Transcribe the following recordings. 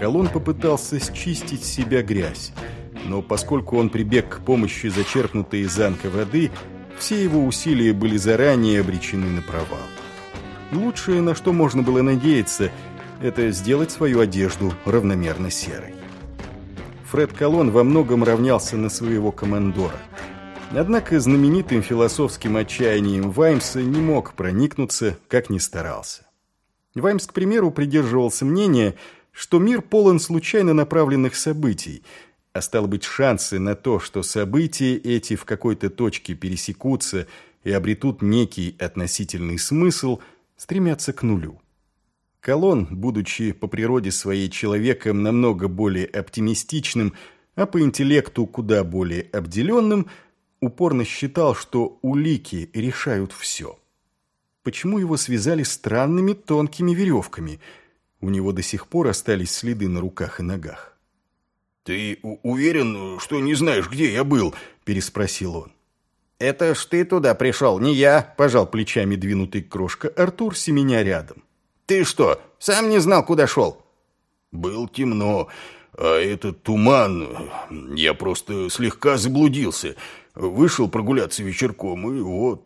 Колон попытался счистить с себя грязь, но поскольку он прибег к помощи зачерпнутой из анка воды, все его усилия были заранее обречены на провал. Лучшее, на что можно было надеяться, это сделать свою одежду равномерно серой. Фред Колон во многом равнялся на своего командора. Однако знаменитым философским отчаянием Ваймса не мог проникнуться, как ни старался. Ваймс, к примеру, придерживался мнения, что мир полон случайно направленных событий, а стало быть, шансы на то, что события эти в какой-то точке пересекутся и обретут некий относительный смысл, стремятся к нулю. Колон, будучи по природе своей человеком намного более оптимистичным, а по интеллекту куда более обделенным, упорно считал, что улики решают все. Почему его связали странными тонкими веревками? У него до сих пор остались следы на руках и ногах. «Ты уверен, что не знаешь, где я был?» – переспросил он. «Это ж ты туда пришел, не я», – пожал плечами двинутый крошка Артур, семеня рядом. «Ты что, сам не знал, куда шел?» «Было темно, а этот туман... Я просто слегка заблудился. Вышел прогуляться вечерком, и вот...»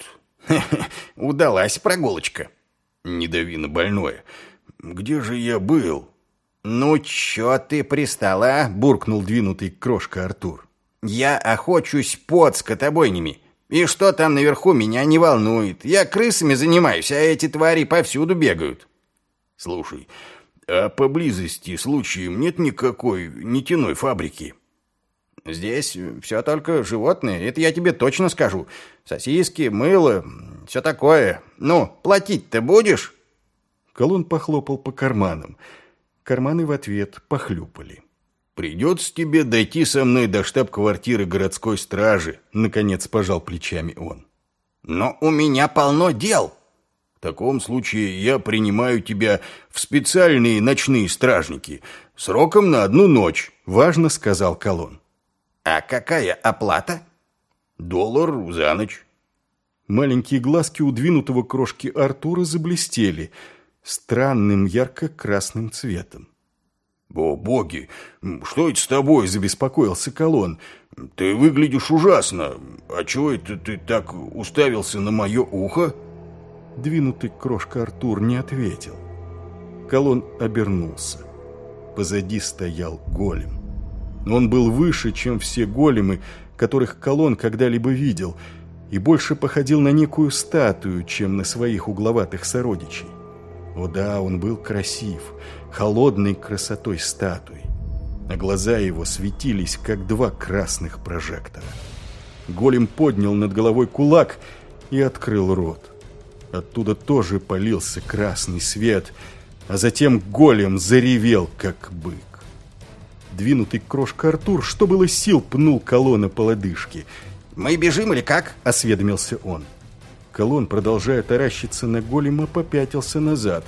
«Удалась прогулочка». «Не дави на больное. Где же я был?» «Ну, чё ты пристал, а?» – буркнул двинутый крошка Артур. «Я охочусь под скотобойнями. И что там наверху, меня не волнует. Я крысами занимаюсь, а эти твари повсюду бегают». «Слушай, а поблизости случаем нет никакой нитяной фабрики?» «Здесь все только животные, это я тебе точно скажу. Сосиски, мыло, все такое. Ну, платить-то будешь?» Колон похлопал по карманам. Карманы в ответ похлюпали. «Придется тебе дойти со мной до штаб-квартиры городской стражи», — наконец пожал плечами он. «Но у меня полно дел». «В таком случае я принимаю тебя в специальные ночные стражники. Сроком на 1 ночь», — важно сказал Колон. «А какая оплата?» $1 за ночь». Маленькие глазки у двинутого крошки Артура заблестели странным ярко-красным цветом. «О, боги, что это с тобой?» – забеспокоился Колон. «Ты выглядишь ужасно. А чего это ты так уставился на мое ухо?» Двинутый крошка Артур не ответил. Колон обернулся. Позади стоял голем. Он был выше, чем все големы, которых Колон когда-либо видел, и больше походил на некую статую, чем на своих угловатых сородичей. О да, он был красив, холодной красотой статуи, а глаза его светились, как 2 красных прожектора. Голем поднял над головой кулак и открыл рот. Оттуда тоже полился красный свет, а затем голем заревел, как бык. Двинутый крошка Артур, что было сил, пнул Колона по лодыжке. «Мы бежим или как?» – осведомился он. Колон, продолжая таращиться на голема, попятился назад.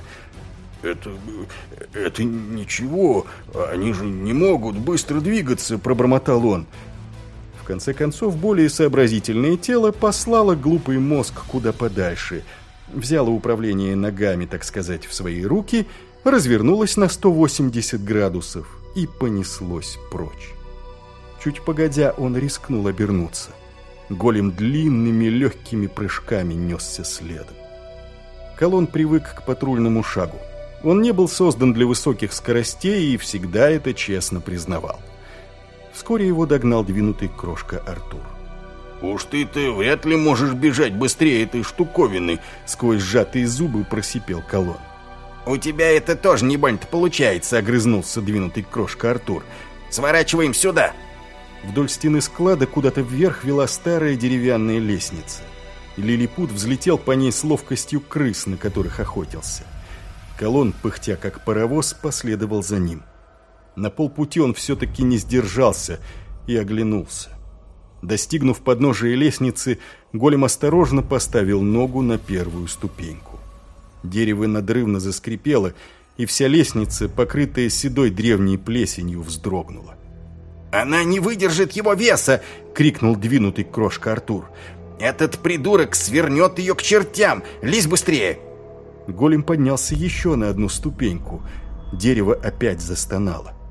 «Это ничего, они же не могут быстро двигаться», – пробормотал он. В конце концов, более сообразительное тело послало глупый мозг куда подальше, взяло управление ногами, так сказать, в свои руки, развернулось на 180 градусов и понеслось прочь. Чуть погодя, он рискнул обернуться. Голем длинными легкими прыжками несся следом. Колон привык к патрульному шагу. Он не был создан для высоких скоростей и всегда это честно признавал. Вскоре его догнал двинутый крошка Артур. «Уж ты-то вряд ли можешь бежать быстрее этой штуковины», — сквозь сжатые зубы просипел Колон. «У тебя это тоже не больно-то получается», — огрызнулся двинутый крошка Артур. «Сворачиваем сюда». Вдоль стены склада куда-то вверх вела старая деревянная лестница. Лилипут взлетел по ней с ловкостью крыс, на которых охотился. Колон, пыхтя как паровоз, последовал за ним. На полпути он все-таки не сдержался и оглянулся. Достигнув подножия лестницы, голем осторожно поставил ногу на первую ступеньку. Дерево надрывно заскрипело, и вся лестница, покрытая седой древней плесенью, вздрогнула. «Она не выдержит его веса!» — крикнул двинутый крошка Артур. «Этот придурок свернет ее к чертям! Лезь быстрее!» Голем поднялся еще на 1 ступеньку. Дерево опять застонало.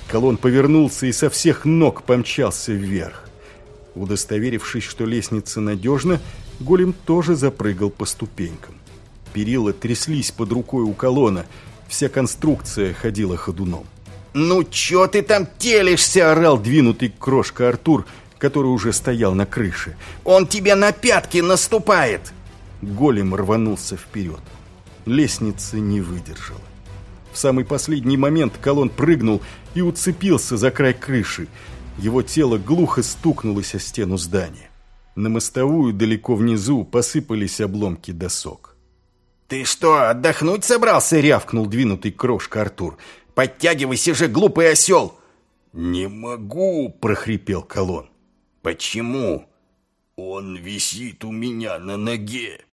Колон повернулся и со всех ног помчался вверх. Удостоверившись, что лестница надежна, голем тоже запрыгал по ступенькам. Перила тряслись под рукой у Колона, вся конструкция ходила ходуном. «Ну чё ты там телишься?» — орал двинутый крошка Артур, который уже стоял на крыше. «Он тебе на пятки наступает!» Голем рванулся вперед. Лестница не выдержала. В самый последний момент Колон прыгнул и уцепился за край крыши. Его тело глухо стукнулось о стену здания. На мостовую далеко внизу посыпались обломки досок. «Ты что, отдохнуть собрался?» — рявкнул двинутый крошка Артур. «Подтягивайся же, глупый осел!» «Не могу!» — прохрипел Колон. «Почему?» «Он висит у меня на ноге!»